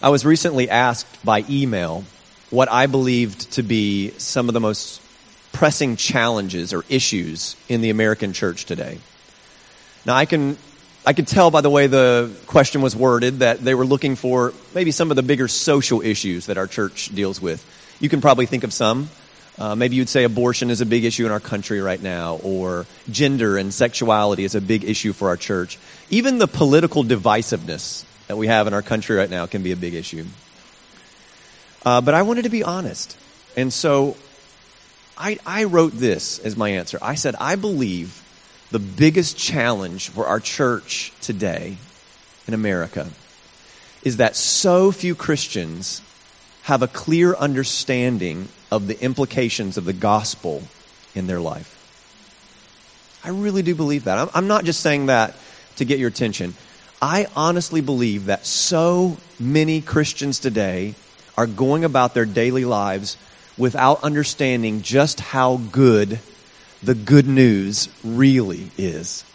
I was recently asked by email what I believed to be some of the most pressing challenges or issues in the American church today. Now, I could tell by the way the question was worded that they were looking for maybe some of the bigger social issues that our church deals with. You can probably think of some. Maybe you'd say abortion is a big issue in our country right now, or gender and sexuality is a big issue for our church. Even the political divisiveness that we have in our country right now can be a big issue. But I wanted to be honest. And so I wrote this as my answer. I said, I believe the biggest challenge for our church today in America is that so few Christians have a clear understanding of the implications of the gospel in their life. I really do believe that. I'm not just saying that to get your attention. I honestly believe that so many Christians today are going about their daily lives without understanding just how good the good news really is.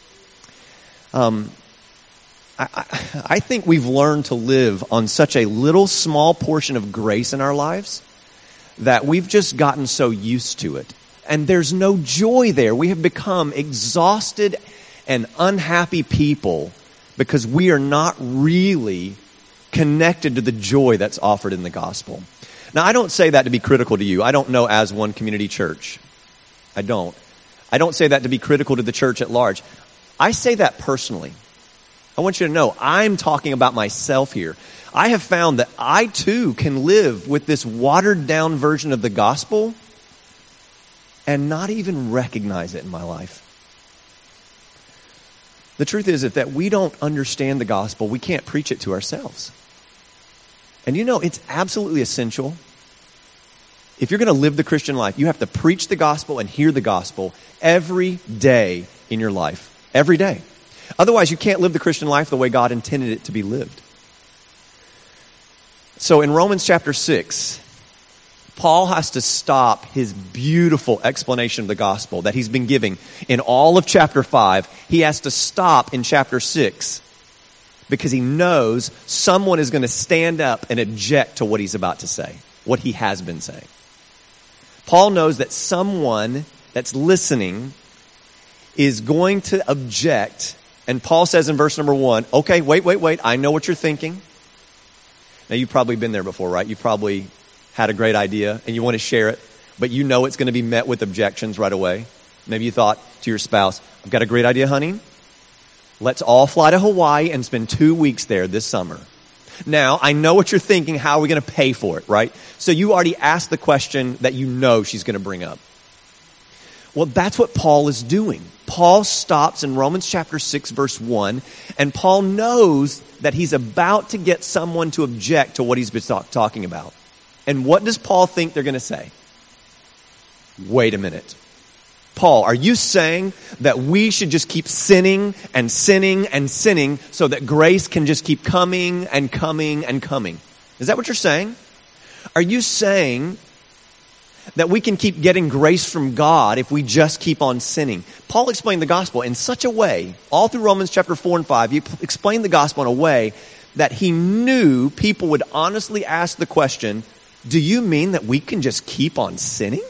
I think we've learned to live on such a little small portion of grace in our lives that we've just gotten so used to it. And there's no joy there. We have become exhausted and unhappy people because we are not really connected to the joy that's offered in the gospel. Now, I don't say that to be critical to you. I don't know as One Community Church. I don't say that to be critical to the church at large. I say that personally. I want you to know I'm talking about myself here. I have found that I too can live with this watered down version of the gospel and not even recognize it in my life. The truth is that we don't understand the gospel, we can't preach it to ourselves. And you know, it's absolutely essential. If you're going to live the Christian life, you have to preach the gospel and hear the gospel every day in your life. Every day. Otherwise, you can't live the Christian life the way God intended it to be lived. So in Romans chapter 6, Paul has to stop his beautiful explanation of the gospel that he's been giving in all of chapter 5. He has to stop in chapter 6 because he knows someone is going to stand up and object to what he's about to say, what he has been saying. Paul knows that someone that's listening is going to object. And Paul says in verse number 1, okay, wait, I know what you're thinking. Now, you've probably been there before, right? You've probably had a great idea and you want to share it, but you know it's going to be met with objections right away. Maybe you thought to your spouse, I've got a great idea, honey. Let's all fly to Hawaii and spend 2 weeks there this summer. Now, I know what you're thinking. How are we going to pay for it, right? So you already asked the question that you know she's going to bring up. Well, that's what Paul is doing. Paul stops in Romans chapter 6, verse 1, and Paul knows that he's about to get someone to object to what he's been talking about. And what does Paul think they're going to say? Wait a minute. Paul, are you saying that we should just keep sinning and sinning and sinning so that grace can just keep coming and coming and coming? Is that what you're saying? Are you saying that we can keep getting grace from God if we just keep on sinning? Paul explained the gospel in such a way, all through Romans chapter 4 and 5, he explained the gospel in a way that he knew people would honestly ask the question, do you mean that we can just keep on sinning?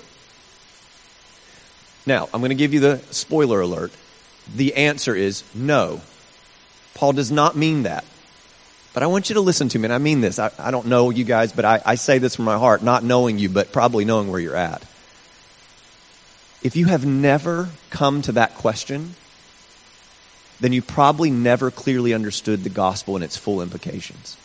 Now, I'm going to give you the spoiler alert. The answer is no. Paul does not mean that. But I want you to listen to me, and I mean this. I don't know you guys, but I say this from my heart, not knowing you, but probably knowing where you're at. If you have never come to that question, then you probably never clearly understood the gospel and its full implications.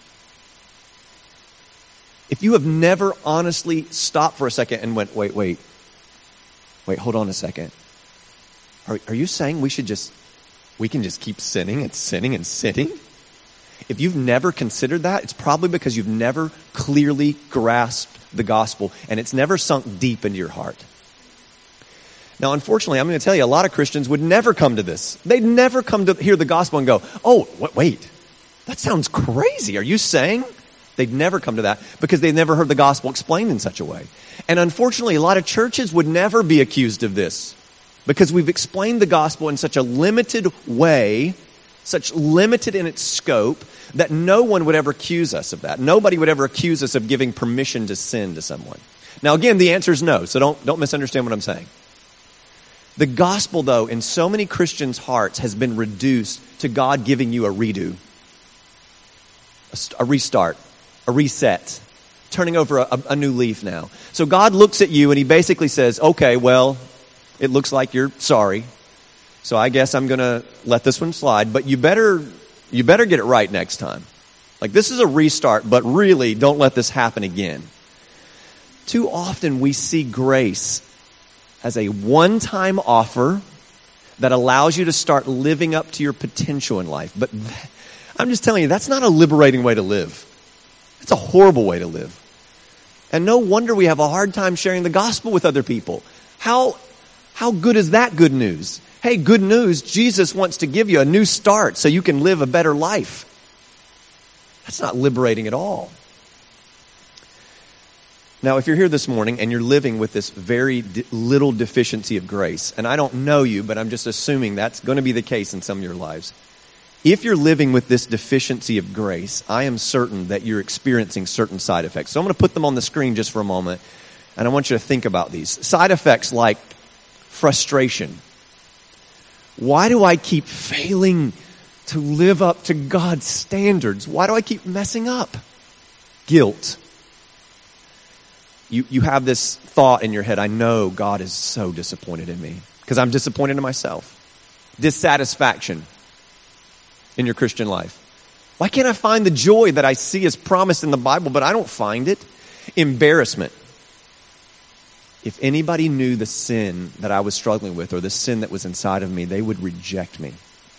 If you have never honestly stopped for a second and went, wait, hold on a second. Are you saying we can just keep sinning and sinning and sinning? If you've never considered that, it's probably because you've never clearly grasped the gospel and it's never sunk deep into your heart. Now, unfortunately, I'm going to tell you, a lot of Christians would never come to this. They'd never come to hear the gospel and go, oh, wait, that sounds crazy. Are you saying? They'd never come to that because they've never heard the gospel explained in such a way. And unfortunately, a lot of churches would never be accused of this because we've explained the gospel in such a limited way, such limited in its scope, that no one would ever accuse us of that. Nobody would ever accuse us of giving permission to sin to someone. Now again, the answer is no, so don't misunderstand what I'm saying. The gospel, though, in so many Christians' hearts has been reduced to God giving you a redo, a restart, a reset, turning over a new leaf now. So God looks at you and he basically says, okay, well, it looks like you're sorry, so I guess I'm going to let this one slide, but you better get it right next time. Like, this is a restart, but really don't let this happen again. Too often we see grace as a one-time offer that allows you to start living up to your potential in life. But I'm just telling you, that's not a liberating way to live. It's a horrible way to live. And no wonder we have a hard time sharing the gospel with other people. How good is that good news? Hey, good news, Jesus wants to give you a new start so you can live a better life. That's not liberating at all. Now, if you're here this morning and you're living with this very little deficiency of grace, and I don't know you, but I'm just assuming that's going to be the case in some of your lives. If you're living with this deficiency of grace, I am certain that you're experiencing certain side effects. So I'm going to put them on the screen just for a moment, and I want you to think about these. Side effects like frustration. Why do I keep failing to live up to God's standards? Why do I keep messing up? Guilt. You have this thought in your head, I know God is so disappointed in me because I'm disappointed in myself. Dissatisfaction in your Christian life. Why can't I find the joy that I see as promised in the Bible, but I don't find it? Embarrassment. If anybody knew the sin that I was struggling with or the sin that was inside of me, they would reject me.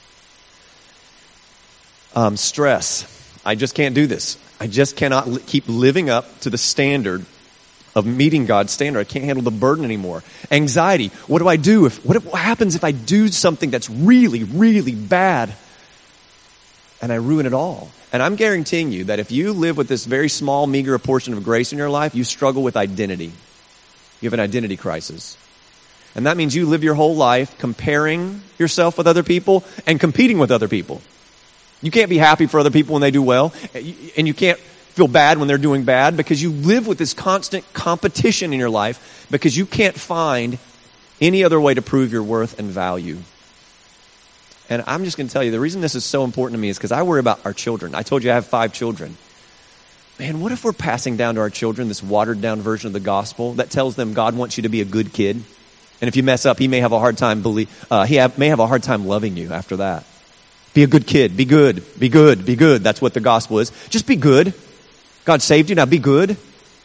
Stress. I just can't do this. I just cannot keep living up to the standard of meeting God's standard. I can't handle the burden anymore. Anxiety. What do I do? What happens if I do something that's really, really bad and I ruin it all? And I'm guaranteeing you that if you live with this very small, meager portion of grace in your life, you struggle with identity. You have an identity crisis. And that means you live your whole life comparing yourself with other people and competing with other people. You can't be happy for other people when they do well, and you can't feel bad when they're doing bad because you live with this constant competition in your life because you can't find any other way to prove your worth and value. And I'm just going to tell you, the reason this is so important to me is because I worry about our children. I told you I have 5 children. Man, what if we're passing down to our children this watered down version of the gospel that tells them God wants you to be a good kid, and if you mess up, he may have a hard time may have a hard time loving you after that. Be a good kid. Be good. Be good. Be good. That's what the gospel is. Just be good. God saved you, now be good.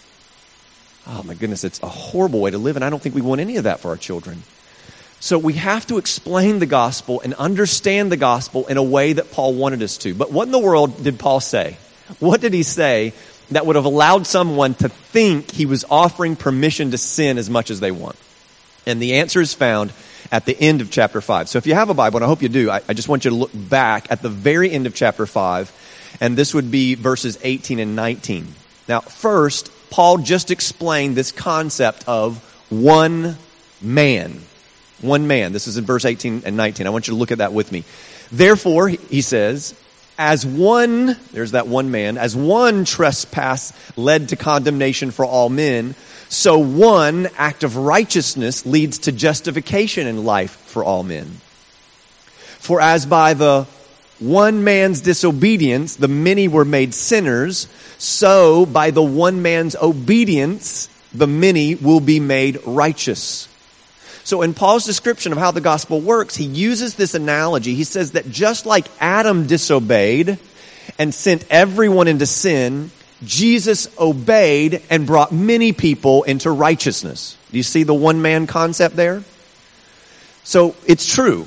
Oh my goodness, it's a horrible way to live, and I don't think we want any of that for our children. So we have to explain the gospel and understand the gospel in a way that Paul wanted us to. But what in the world did Paul say? What did he say that would have allowed someone to think he was offering permission to sin as much as they want? And the answer is found at the end of chapter 5. So if you have a Bible, and I hope you do, I just want you to look back at the very end of chapter 5. And this would be verses 18 and 19. Now, first, Paul just explained this concept of one man. One man. This is in verse 18 and 19. I want you to look at that with me. Therefore, he says, as one, there's that one man, as one trespass led to condemnation for all men, so one act of righteousness leads to justification in life for all men. For as by the one man's disobedience, the many were made sinners, so by the one man's obedience, the many will be made righteous. So in Paul's description of how the gospel works, he uses this analogy. He says that just like Adam disobeyed and sent everyone into sin, Jesus obeyed and brought many people into righteousness. Do you see the one man concept there? So it's true.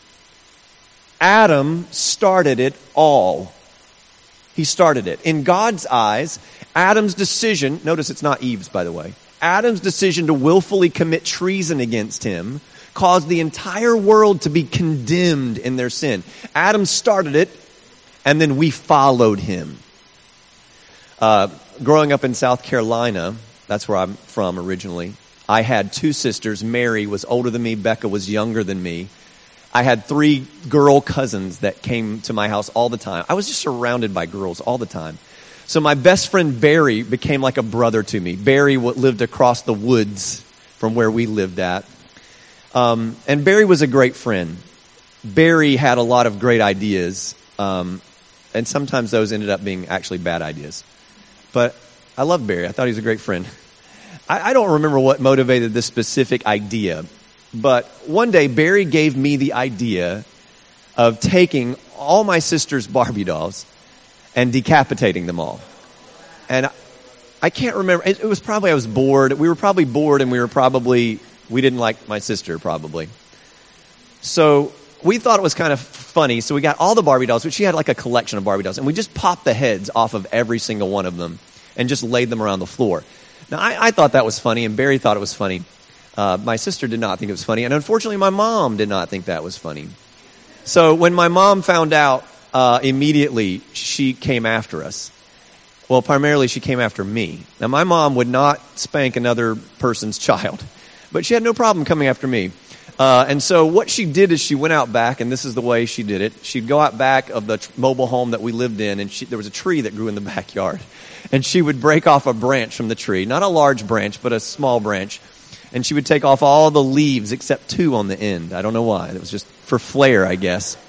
Adam started it all. He started it. In God's eyes, Adam's decision, notice it's not Eve's, by the way. Adam's decision to willfully commit treason against him caused the entire world to be condemned in their sin. Adam started it, and then we followed him. Growing up in South Carolina, that's where I'm from originally, I had 2 sisters. Mary was older than me, Becca was younger than me. I had 3 girl cousins that came to my house all the time. I was just surrounded by girls all the time. So my best friend Barry became like a brother to me. Barry lived across the woods from where we lived at. And Barry was a great friend. Barry had a lot of great ideas, and sometimes those ended up being actually bad ideas. But I loved Barry. I thought he was a great friend. I don't remember what motivated this specific idea, but one day Barry gave me the idea of taking all my sister's Barbie dolls and decapitating them all. And I can't remember. It was probably I was bored. We were probably bored, and we didn't like my sister probably. So we thought it was kind of funny. So we got all the Barbie dolls, which she had like a collection of Barbie dolls, and we just popped the heads off of every single one of them and just laid them around the floor. Now, I thought that was funny, and Barry thought it was funny. My sister did not think it was funny, and unfortunately, my mom did not think that was funny. So when my mom found out, immediately, she came after us. Well, primarily, she came after me. Now, my mom would not spank another person's child, but she had no problem coming after me. And so what she did is she went out back, and this is the way she did it. She'd go out back of the mobile home that we lived in, and there was a tree that grew in the backyard. And she would break off a branch from the tree, not a large branch, but a small branch. And she would take off all the leaves except 2 on the end. I don't know why. It was just for flair, I guess.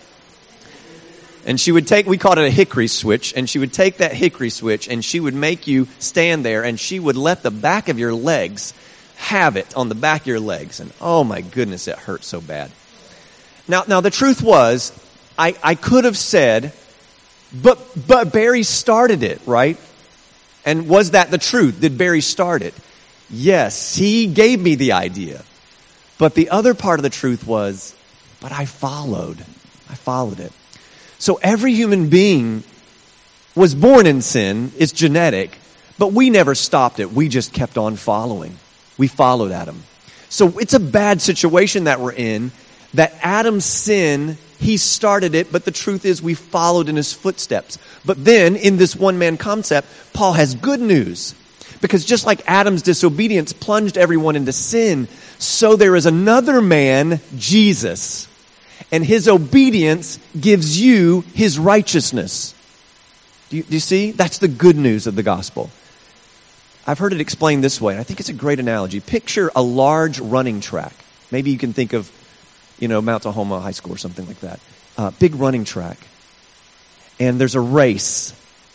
And she would we called it a hickory switch, and she would take that hickory switch, and she would make you stand there, and she would let the back of your legs have it on the back of your legs. And oh my goodness, it hurt so bad. Now the truth was, I could have said, but Barry started it, right? And was that the truth? Did Barry start it? Yes, he gave me the idea. But the other part of the truth was, but I followed it. So every human being was born in sin. It's genetic. But we never stopped it. We just kept on following. We followed Adam. So it's a bad situation that we're in, that Adam's sin, he started it, but the truth is we followed in his footsteps. But then, in this one-man concept, Paul has good news. Because just like Adam's disobedience plunged everyone into sin, so there is another man, Jesus. And his obedience gives you his righteousness. Do you see? That's the good news of the gospel. I've heard it explained this way, and I think it's a great analogy. Picture a large running track. Maybe you can think of, Mount Tahoma High School or something like that. Big running track. And there's a race.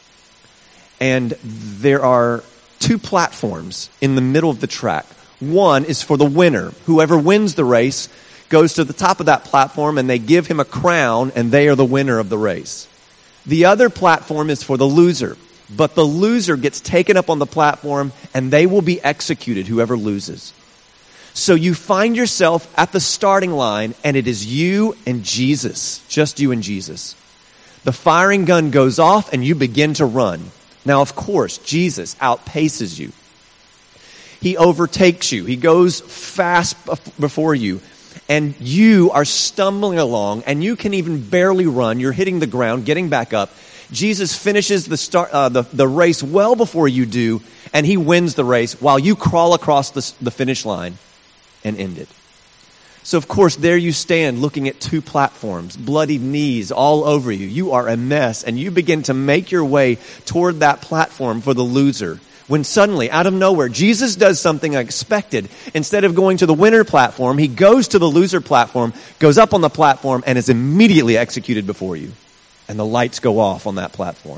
And there are 2 platforms in the middle of the track. One is for the winner. Whoever wins the race goes to the top of that platform, and they give him a crown, and they are the winner of the race. The other platform is for the loser. But the loser gets taken up on the platform, and they will be executed, whoever loses. So you find yourself at the starting line, and it is you and Jesus, just you and Jesus. The firing gun goes off, and you begin to run. Now, of course, Jesus outpaces you. He overtakes you. He goes fast before you, and you are stumbling along, and you can even barely run. You're hitting the ground, getting back up. Jesus finishes the race well before you do, and he wins the race while you crawl across the finish line and end it. So, of course, there you stand looking at 2 platforms, bloodied knees all over you. You are a mess, and you begin to make your way toward that platform for the loser. When suddenly, out of nowhere, Jesus does something unexpected. Instead of going to the winner platform, he goes to the loser platform, goes up on the platform, and is immediately executed before you. And the lights go off on that platform.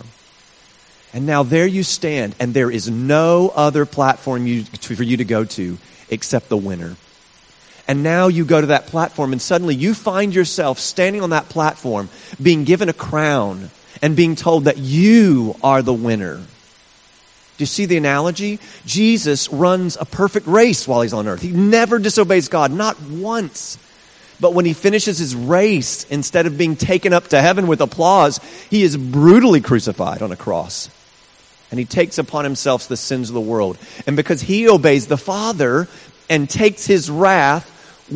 And now there you stand, and there is no other platform for you to go to except the winner. And now you go to that platform, and suddenly you find yourself standing on that platform, being given a crown, and being told that you are the winner. Do you see the analogy? Jesus runs a perfect race while he's on earth. He never disobeys God, not once. But when he finishes his race, instead of being taken up to heaven with applause, he is brutally crucified on a cross. And he takes upon himself the sins of the world. And because he obeys the Father and takes his wrath,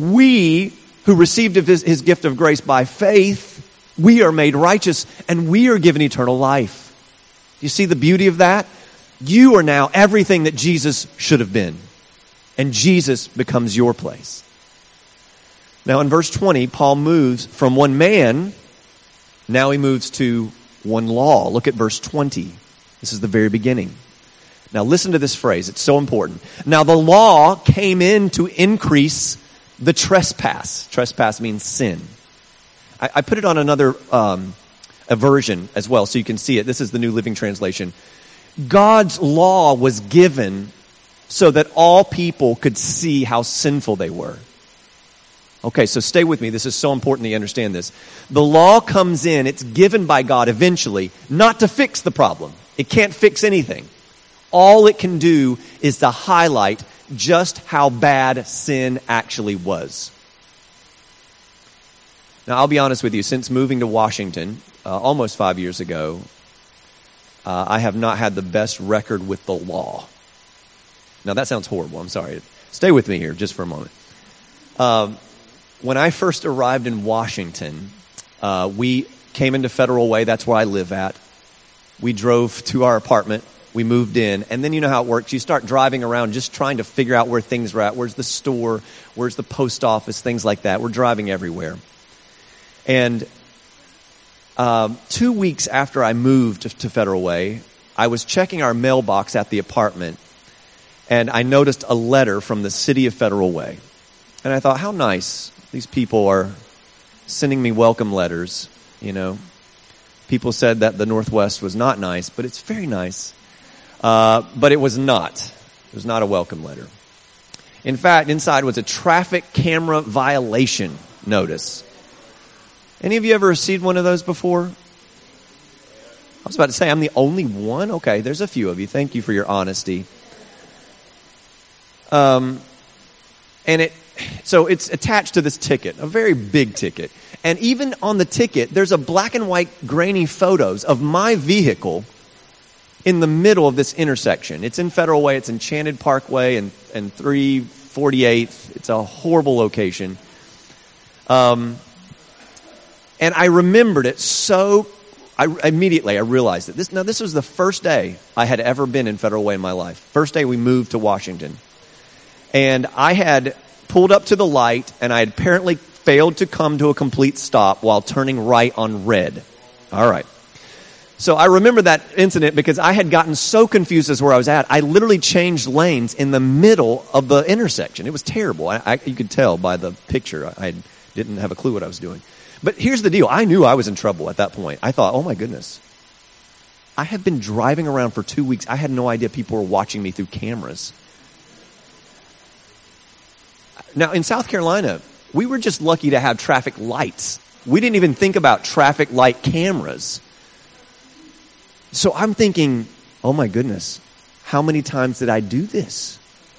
we who received his gift of grace by faith, we are made righteous and we are given eternal life. You see the beauty of that? You are now everything that Jesus should have been. And Jesus becomes your place. Now in verse 20, Paul moves from one man, now he moves to one law. Look at verse 20. This is the very beginning. Now listen to this phrase, it's so important. Now the law came in to increase the trespass. Trespass means sin. I put it on another a version as well so you can see it. This is the New Living Translation. God's law was given so that all people could see how sinful they were. Okay, so stay with me. This is so important that you understand this. The law comes in, it's given by God eventually, not to fix the problem. It can't fix anything. All it can do is to highlight just how bad sin actually was. Now, I'll be honest with you. Since moving to Washington, almost 5 years ago, I have not had the best record with the law. Now, that sounds horrible. I'm sorry. Stay with me here just for a moment. When I first arrived in Washington, we came into Federal Way. That's where I live at. We drove to our apartment. We moved in. And then you know how it works. You start driving around just trying to figure out where things are at. Where's the store? Where's the post office? Things like that. We're driving everywhere. And 2 weeks after I moved to Federal Way, I was checking our mailbox at the apartment, and I noticed a letter from the city of Federal Way. And I thought, how nice. These people are sending me welcome letters, you know. People said that the Northwest was not nice, but it's very nice. But it was not. It was not a welcome letter. In fact, inside was a traffic camera violation notice. Any of you ever received one of those before? I was about to say, I'm the only one? Okay, there's a few of you. Thank you for your honesty. So it's attached to this ticket, a very big ticket. And even on the ticket, there's a black and white grainy photos of my vehicle in the middle of this intersection. It's in Federal Way, it's Enchanted Parkway and 348th. It's a horrible location. And I remembered it so, immediately I realized it. This was the first day I had ever been in Federal Way in my life. First day we moved to Washington. And I had pulled up to the light, and I had apparently failed to come to a complete stop while turning right on red. All right. So I remember that incident because I had gotten so confused as where I was at. I literally changed lanes in the middle of the intersection. It was terrible. You could tell by the picture. I didn't have a clue what I was doing. But here's the deal. I knew I was in trouble at that point. I thought, oh my goodness. I have been driving around for 2 weeks. I had no idea people were watching me through cameras. Now, in South Carolina, we were just lucky to have traffic lights. We didn't even think about traffic light cameras. So I'm thinking, oh my goodness, how many times did I do this?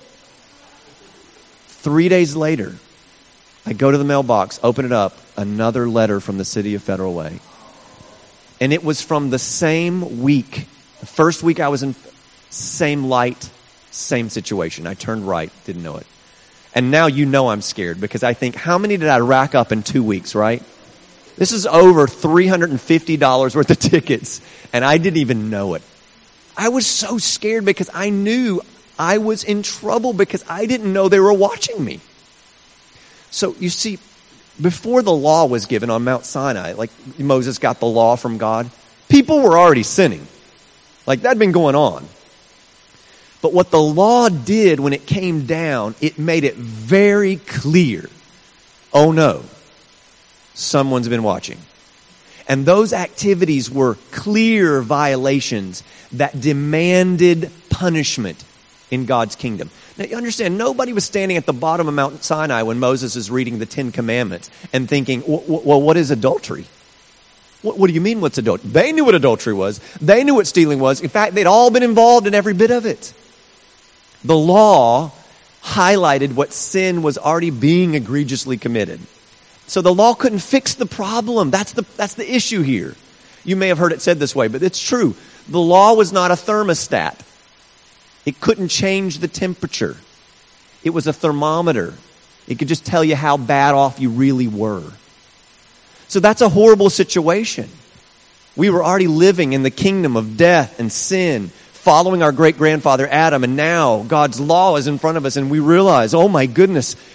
3 days later, I go to the mailbox, open it up, another letter from the city of Federal Way. And it was from the same week. The first week I was in, same light, same situation. I turned right, didn't know it. And now you know I'm scared because I think, how many did I rack up in 2 weeks, right? This is over $350 worth of tickets, and I didn't even know it. I was so scared because I knew I was in trouble because I didn't know they were watching me. So you see, before the law was given on Mount Sinai, like Moses got the law from God, people were already sinning. Like that'd been going on. But what the law did when it came down, it made it very clear. Oh no, someone's been watching. And those activities were clear violations that demanded punishment in God's kingdom. Now you understand, nobody was standing at the bottom of Mount Sinai when Moses is reading the Ten Commandments and thinking, well, what is adultery? What do you mean what's adultery? They knew what adultery was. They knew what stealing was. In fact, they'd all been involved in every bit of it. The law highlighted what sin was already being egregiously committed. So the law couldn't fix the problem. That's the issue here. You may have heard it said this way, but it's true. The law was not a thermostat. It couldn't change the temperature. It was a thermometer. It could just tell you how bad off you really were. So that's a horrible situation. We were already living in the kingdom of death and sin, following our great-grandfather Adam, and now God's law is in front of us, and we realize, oh my goodness,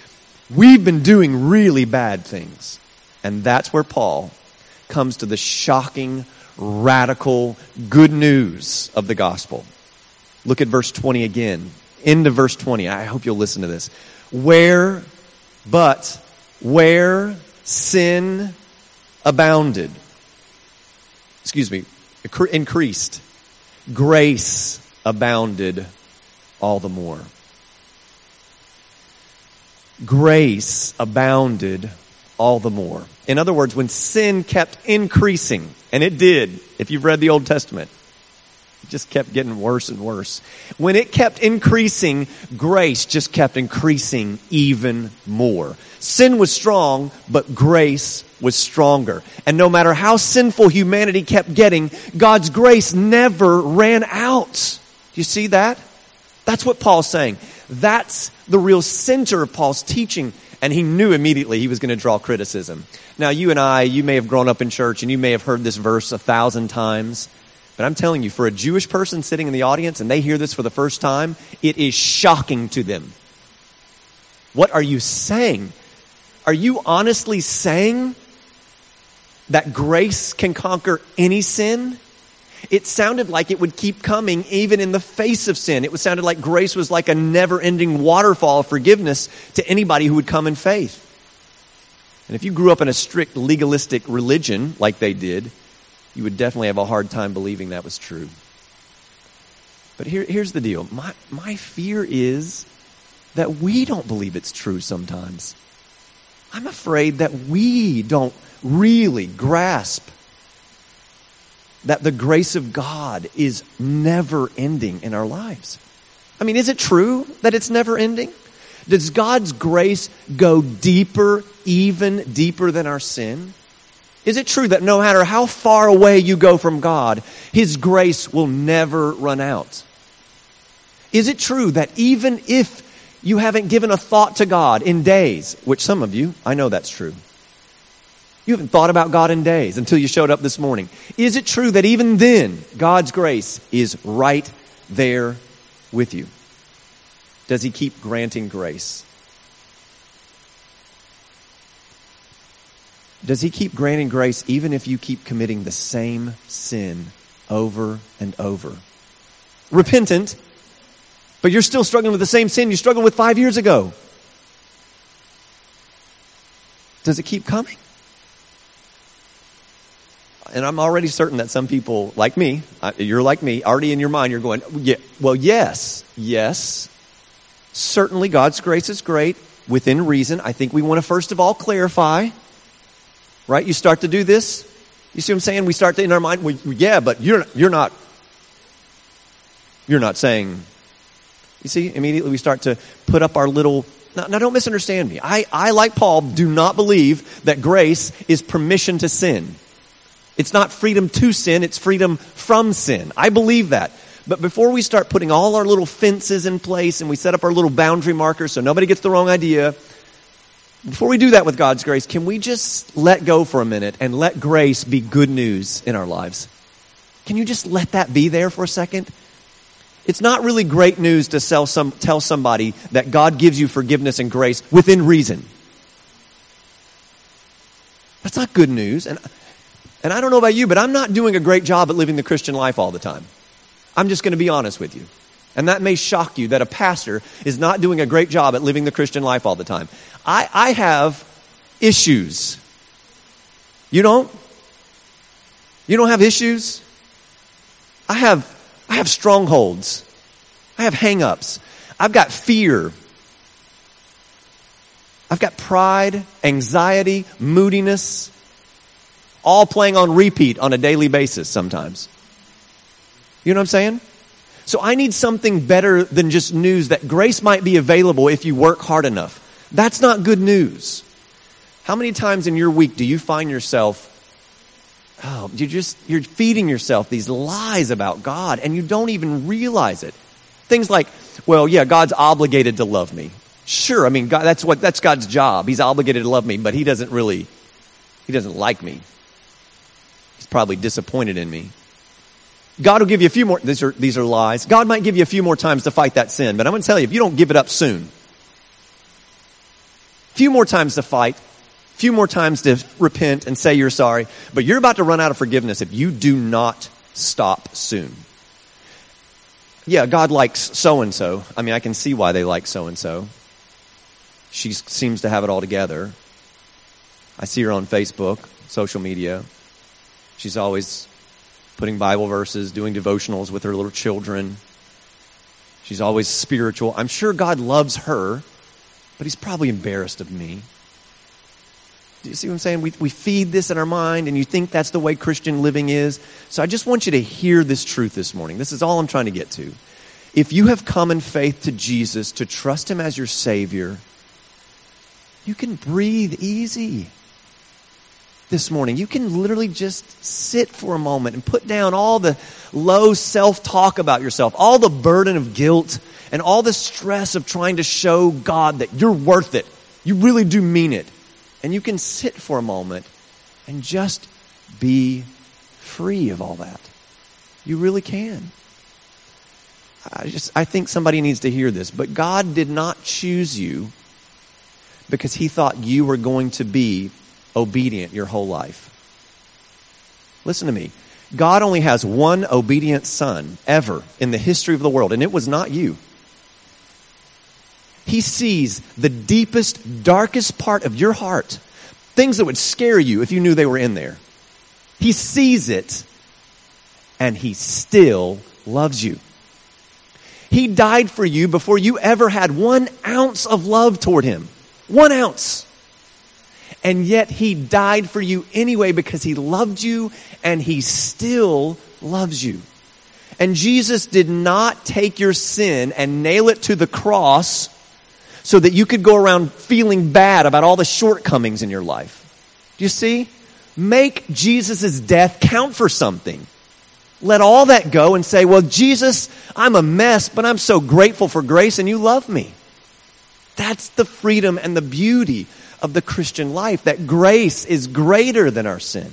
We've been doing really bad things. And that's where Paul comes to the shocking, radical good news of the gospel. Look at verse 20 again. Into verse 20. I hope you'll listen to this. Where sin abounded, increased, grace abounded all the more. Grace abounded all the more. In other words, when sin kept increasing, and it did, if you've read the Old Testament, it just kept getting worse and worse. When it kept increasing, grace just kept increasing even more. Sin was strong, but grace was stronger. And no matter how sinful humanity kept getting, God's grace never ran out. Do you see that? That's what Paul's saying. That's the real center of Paul's teaching. And he knew immediately he was going to draw criticism. Now, you and I, you may have grown up in church and you may have heard this verse 1,000 times. But I'm telling you, for a Jewish person sitting in the audience and they hear this for the first time, it is shocking to them. What are you saying? Are you honestly saying that grace can conquer any sin? It sounded like it would keep coming even in the face of sin. It sounded like grace was like a never-ending waterfall of forgiveness to anybody who would come in faith. And if you grew up in a strict legalistic religion like they did, you would definitely have a hard time believing that was true. But here's the deal. My fear is that we don't believe it's true sometimes. I'm afraid that we don't really grasp that the grace of God is never ending in our lives. I mean, is it true that it's never ending? Does God's grace go deeper, even deeper than our sin? Is it true that no matter how far away you go from God, His grace will never run out? Is it true that even if you haven't given a thought to God in days, which some of you, I know that's true. You haven't thought about God in days until you showed up this morning. Is it true that even then, God's grace is right there with you? Does He keep granting grace? Does He keep granting grace even if you keep committing the same sin over and over? Repentant, but you're still struggling with the same sin you struggled with 5 years ago. Does it keep coming? And I'm already certain that some people, like me, you're like me, already in your mind, you're going, yeah, well, yes. Certainly God's grace is great, within reason. I think we want to first of all clarify, right? You start to do this. You see what I'm saying? We start to, in our mind, well, yeah, but you're not saying, you see, immediately we start to put up our little, now don't misunderstand me. I, like Paul, do not believe that grace is permission to sin. It's not freedom to sin, it's freedom from sin. I believe that. But before we start putting all our little fences in place and we set up our little boundary markers so nobody gets the wrong idea, before we do that with God's grace, can we just let go for a minute and let grace be good news in our lives? Can you just let that be there for a second? It's not really great news to tell somebody that God gives you forgiveness and grace within reason. That's not good news. And I don't know about you, but I'm not doing a great job at living the Christian life all the time. I'm just going to be honest with you. And that may shock you that a pastor is not doing a great job at living the Christian life all the time. I have issues. You don't? You don't have issues? I have strongholds. I have hang-ups. I've got fear. I've got pride, anxiety, moodiness, all playing on repeat on a daily basis sometimes. You know what I'm saying? So I need something better than just news that grace might be available if you work hard enough. That's not good news. How many times in your week do you find yourself, you're feeding yourself these lies about God and you don't even realize it? Things like, well, yeah, God's obligated to love me. Sure, I mean, God, that's God's job. He's obligated to love me, but He doesn't like me. He's probably disappointed in me. God will give you a few more, these are lies. God might give you a few more times to fight that sin, but I'm going to tell you, if you don't give it up soon, Few more times to fight. Few more times to repent and say you're sorry. But you're about to run out of forgiveness if you do not stop soon. Yeah, God likes so-and-so. I mean, I can see why they like so-and-so. She seems to have it all together. I see her on Facebook, social media. She's always putting Bible verses, doing devotionals with her little children. She's always spiritual. I'm sure God loves her, but he's probably embarrassed of me. Do you see what I'm saying? We feed this in our mind, and you think that's the way Christian living is. So I just want you to hear this truth this morning. This is all I'm trying to get to. If you have come in faith to Jesus, to trust him as your Savior, you can breathe easy this morning. You can literally just sit for a moment and put down all the low self-talk about yourself, all the burden of guilt, and all the stress of trying to show God that you're worth it. You really do mean it. And you can sit for a moment and just be free of all that. You really can. I think somebody needs to hear this. But God did not choose you because he thought you were going to be obedient your whole life. Listen to me. God only has one obedient son ever in the history of the world, and it was not you. He sees the deepest, darkest part of your heart, things that would scare you if you knew they were in there. He sees it, and he still loves you. He died for you before you ever had 1 ounce of love toward him. 1 ounce. And yet he died for you anyway because he loved you, and he still loves you. And Jesus did not take your sin and nail it to the cross so that you could go around feeling bad about all the shortcomings in your life. Do you see? Make Jesus' death count for something. Let all that go and say, well, Jesus, I'm a mess, but I'm so grateful for grace and you love me. That's the freedom and the beauty of the Christian life, that grace is greater than our sin.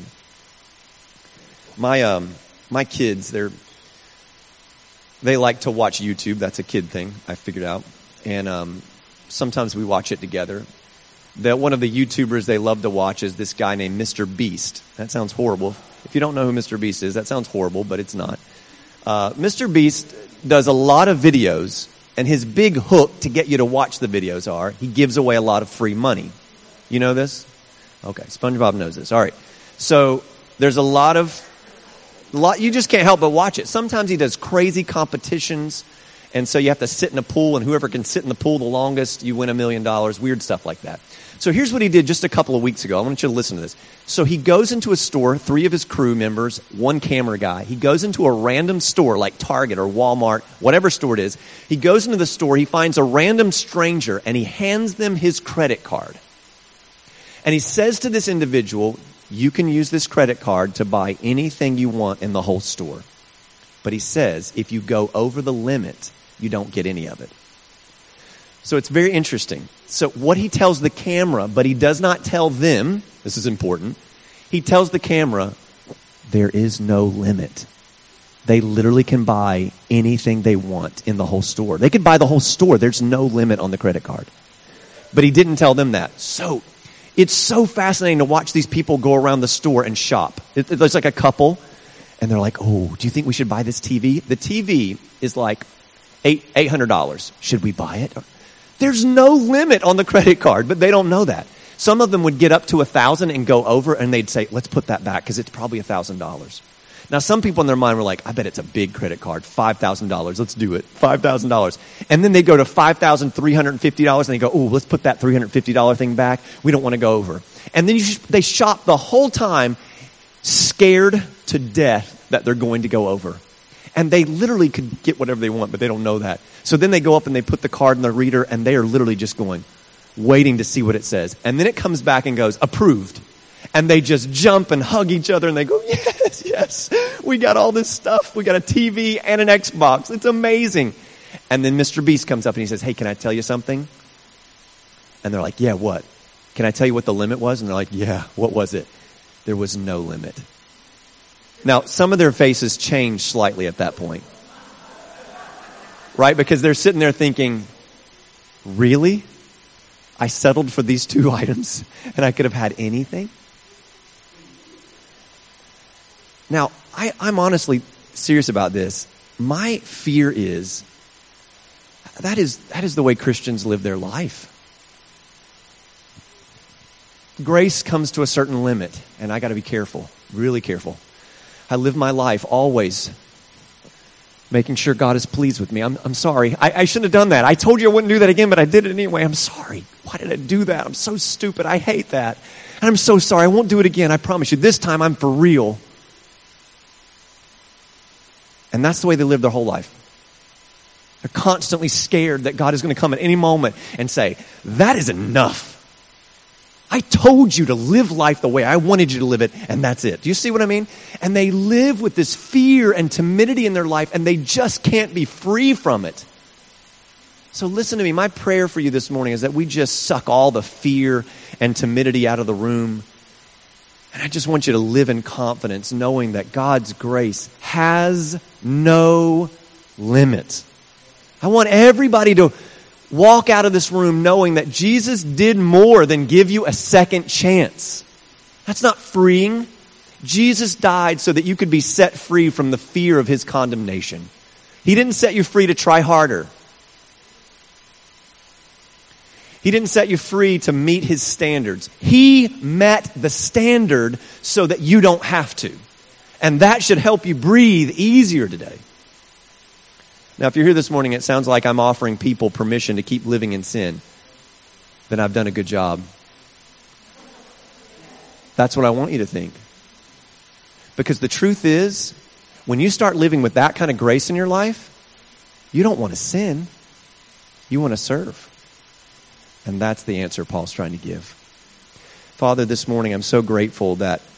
My kids, they like to watch YouTube. That's a kid thing, I figured out. And sometimes we watch it together. One of the YouTubers they love to watch is this guy named Mr. Beast. That sounds horrible. If you don't know who Mr. Beast is, that sounds horrible, but it's not. Mr. Beast does a lot of videos, and his big hook to get you to watch the videos are, he gives away a lot of free money. You know this? Okay, SpongeBob knows this. All right. So there's a lot, you just can't help but watch it. Sometimes he does crazy competitions, and so you have to sit in a pool, and whoever can sit in the pool the longest, you win $1 million, weird stuff like that. So here's what he did just a couple of weeks ago. I want you to listen to this. So he goes into a store, 3 of his crew members, 1 camera guy. He goes into a random store like Target or Walmart, whatever store it is. He goes into the store, he finds a random stranger, and he hands them his credit card. And he says to this individual, you can use this credit card to buy anything you want in the whole store. But he says, if you go over the limit, you don't get any of it. So it's very interesting. So what he tells the camera, but he does not tell them, this is important, he tells the camera, there is no limit. They literally can buy anything they want in the whole store. They could buy the whole store. There's no limit on the credit card. But he didn't tell them that. So it's so fascinating to watch these people go around the store and shop. There's like a couple, and they're like, oh, do you think we should buy this TV? The TV is like $800. Should we buy it? There's no limit on the credit card, but they don't know that. Some of them would get up to $1,000 and go over, and they'd say, let's put that back because it's probably $1,000. Now, some people in their mind were like, I bet it's a big credit card, $5,000. Let's do it, $5,000. And then they go to $5,350, and they go, oh, let's put that $350 thing back. We don't want to go over. And then they shop the whole time scared to death that they're going to go over. And they literally could get whatever they want, but they don't know that. So then they go up and they put the card in the reader, and they are literally just going, waiting to see what it says. And then it comes back and goes, approved. And they just jump and hug each other, and they go, yes, yes, we got all this stuff. We got a TV and an Xbox. It's amazing. And then Mr. Beast comes up and he says, hey, can I tell you something? And they're like, yeah, what? Can I tell you what the limit was? And they're like, yeah, what was it? There was no limit. Now, some of their faces changed slightly at that point. Right? Because they're sitting there thinking, really? I settled for these 2 items and I could have had anything? Now, I'm honestly serious about this. My fear is that is the way Christians live their life. Grace comes to a certain limit, and I got to be careful, really careful. I live my life always making sure God is pleased with me. I'm sorry. I shouldn't have done that. I told you I wouldn't do that again, but I did it anyway. I'm sorry. Why did I do that? I'm so stupid. I hate that. And I'm so sorry. I won't do it again. I promise you. This time I'm for real. And that's the way they live their whole life. They're constantly scared that God is going to come at any moment and say, that is enough. I told you to live life the way I wanted you to live it, and that's it. Do you see what I mean? And they live with this fear and timidity in their life, and they just can't be free from it. So listen to me. My prayer for you this morning is that we just suck all the fear and timidity out of the room. And I just want you to live in confidence, knowing that God's grace has no limit. I want everybody to walk out of this room knowing that Jesus did more than give you a second chance. That's not freeing. Jesus died so that you could be set free from the fear of his condemnation. He didn't set you free to try harder. He didn't set you free to meet his standards. He met the standard so that you don't have to. And that should help you breathe easier today. Now, if you're here this morning, it sounds like I'm offering people permission to keep living in sin. Then I've done a good job. That's what I want you to think. Because the truth is, when you start living with that kind of grace in your life, you don't want to sin. You want to serve. And that's the answer Paul's trying to give. Father, this morning I'm so grateful that